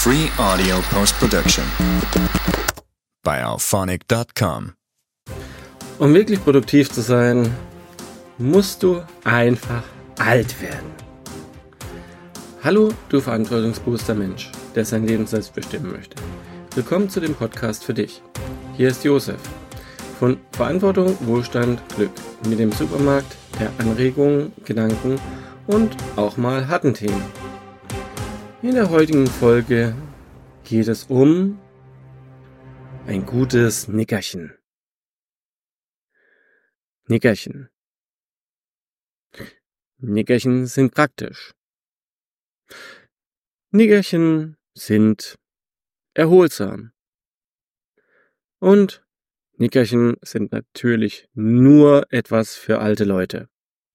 Free audio post-production by Auphonic.com. Um wirklich produktiv zu sein, musst du einfach alt werden. Hallo, du verantwortungsbewusster Mensch, der sein Leben selbst bestimmen möchte. Willkommen zu dem Podcast für dich. Hier ist Josef von Verantwortung, Wohlstand, Glück mit dem Supermarkt der Anregungen, Gedanken und auch mal harten Themen. In der heutigen Folge geht es um ein gutes Nickerchen. Nickerchen. Nickerchen sind praktisch. Nickerchen sind erholsam. Und Nickerchen sind natürlich nur etwas für alte Leute.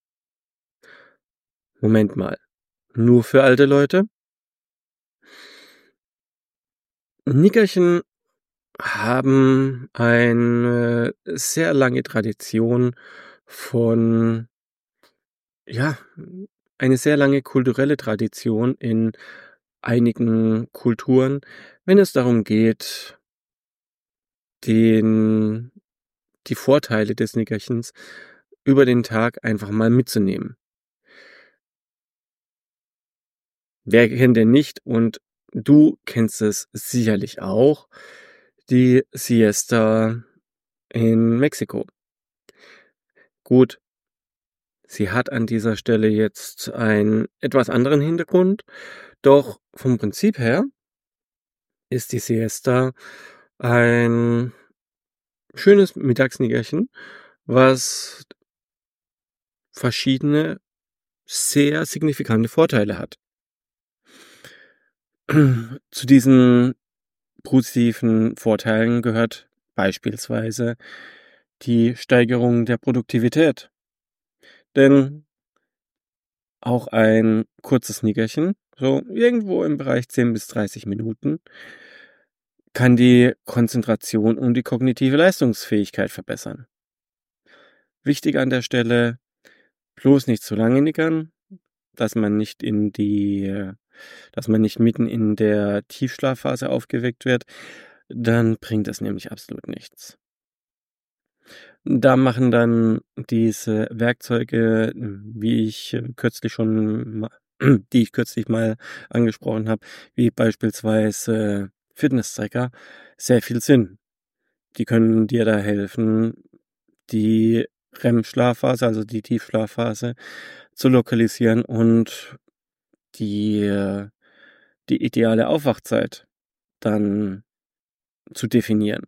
Moment mal, nur für alte Leute? Nickerchen haben eine sehr lange Tradition von, eine sehr lange kulturelle Tradition in einigen Kulturen, wenn es darum geht, die Vorteile des Nickerchens über den Tag einfach mal mitzunehmen. Wer kennt denn nicht, und du kennst es sicherlich auch, die Siesta in Mexiko. Gut, sie hat an dieser Stelle jetzt einen etwas anderen Hintergrund, doch vom Prinzip her ist die Siesta ein schönes Mittagsnickerchen, was verschiedene sehr signifikante Vorteile hat. Zu diesen positiven Vorteilen gehört beispielsweise die Steigerung der Produktivität. Denn auch ein kurzes Nickerchen, so irgendwo im Bereich 10 bis 30 Minuten, kann die Konzentration und die kognitive Leistungsfähigkeit verbessern. Wichtig an der Stelle, bloß nicht zu lange nickern, dass man nicht mitten in der Tiefschlafphase aufgeweckt wird, dann bringt das nämlich absolut nichts. Da machen dann diese Werkzeuge, die ich kürzlich mal angesprochen habe, wie beispielsweise Fitness-Tracker, sehr viel Sinn. Die können dir da helfen, die REM-Schlafphase, also die Tiefschlafphase, zu lokalisieren und die ideale Aufwachzeit dann zu definieren.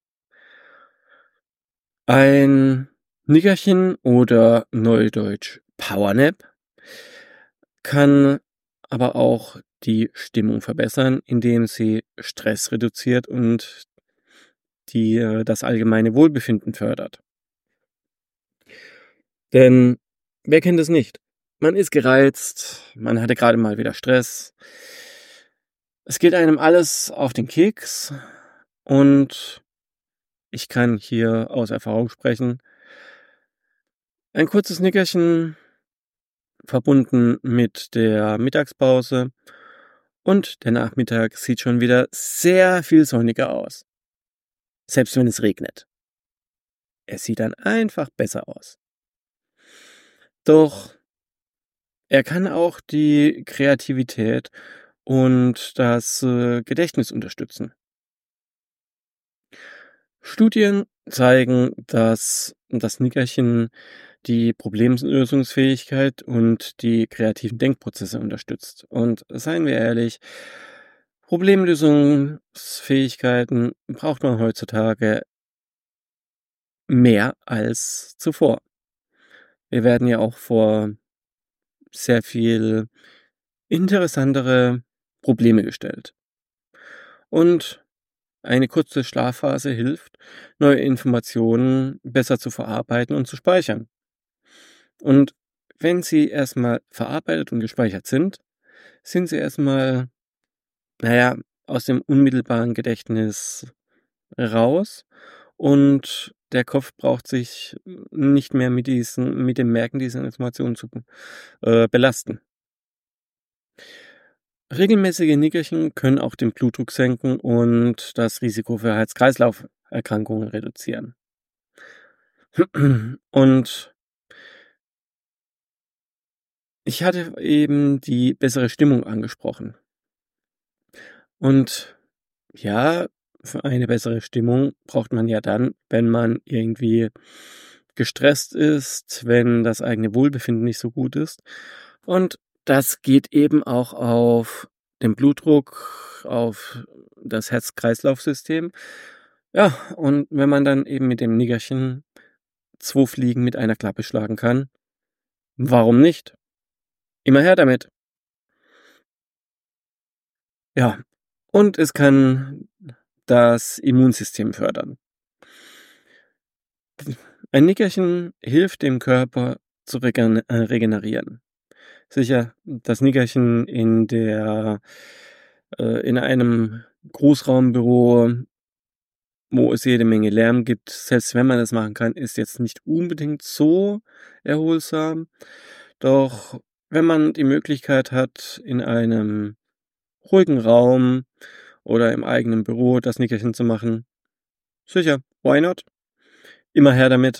Ein Nickerchen oder neudeutsch Powernap kann aber auch die Stimmung verbessern, indem sie Stress reduziert und das allgemeine Wohlbefinden fördert. Denn wer kennt es nicht? Man ist gereizt, man hatte gerade mal wieder Stress. Es geht einem alles auf den Keks und ich kann hier aus Erfahrung sprechen. Ein kurzes Nickerchen verbunden mit der Mittagspause und der Nachmittag sieht schon wieder sehr viel sonniger aus. Selbst wenn es regnet. Es sieht dann einfach besser aus. Doch er kann auch die Kreativität und das Gedächtnis unterstützen. Studien zeigen, dass das Nickerchen die Problemlösungsfähigkeit und die kreativen Denkprozesse unterstützt. Und seien wir ehrlich, Problemlösungsfähigkeiten braucht man heutzutage mehr als zuvor. Wir werden ja auch vor sehr viel interessantere Probleme gestellt. Und eine kurze Schlafphase hilft, neue Informationen besser zu verarbeiten und zu speichern. Und wenn sie erstmal verarbeitet und gespeichert sind sie erstmal, aus dem unmittelbaren Gedächtnis raus und der Kopf braucht sich nicht mehr mit dem Merken dieser Informationen zu belasten. Regelmäßige Nickerchen können auch den Blutdruck senken und das Risiko für Herz-Kreislauf-Erkrankungen reduzieren. Und ich hatte eben die bessere Stimmung angesprochen. Und ja, für eine bessere Stimmung braucht man ja dann, wenn man irgendwie gestresst ist, wenn das eigene Wohlbefinden nicht so gut ist. Und das geht eben auch auf den Blutdruck, auf das Herz-Kreislauf-System. Ja, und wenn man dann eben mit dem Nickerchen 2 Fliegen mit einer Klappe schlagen kann, warum nicht? Immer her damit. Ja, und es kann das Immunsystem fördern. Ein Nickerchen hilft dem Körper zu regenerieren. Sicher, das Nickerchen in einem Großraumbüro, wo es jede Menge Lärm gibt, selbst wenn man das machen kann, ist jetzt nicht unbedingt so erholsam. Doch wenn man die Möglichkeit hat, in einem ruhigen Raum oder im eigenen Büro das Nickerchen zu machen, sicher, why not? Immer her damit.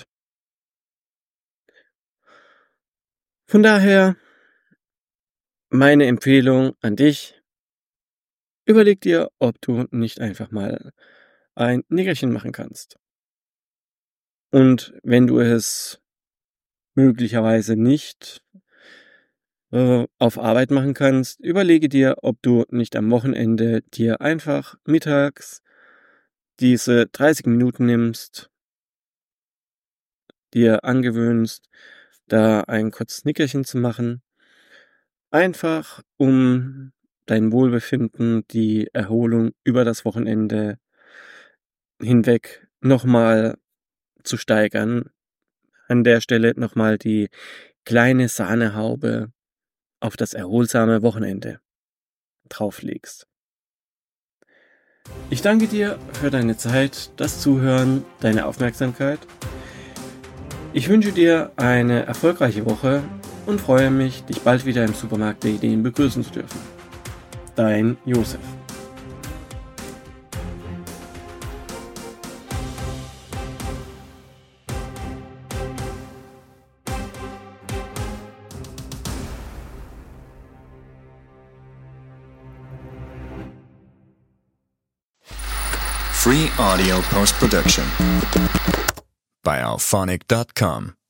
Von daher meine Empfehlung an dich: Überleg dir, ob du nicht einfach mal ein Nickerchen machen kannst. Und wenn du es möglicherweise nicht auf Arbeit machen kannst, überlege dir, ob du nicht am Wochenende dir einfach mittags diese 30 Minuten nimmst, dir angewöhnst, da ein kurzes Nickerchen zu machen, einfach um dein Wohlbefinden, die Erholung über das Wochenende hinweg nochmal zu steigern. An der Stelle nochmal die kleine Sahnehaube auf das erholsame Wochenende drauflegst. Ich danke dir für deine Zeit, das Zuhören, deine Aufmerksamkeit. Ich wünsche dir eine erfolgreiche Woche und freue mich, dich bald wieder im Supermarkt der Ideen begrüßen zu dürfen. Dein Josef. Free audio post-production by alphonic.com.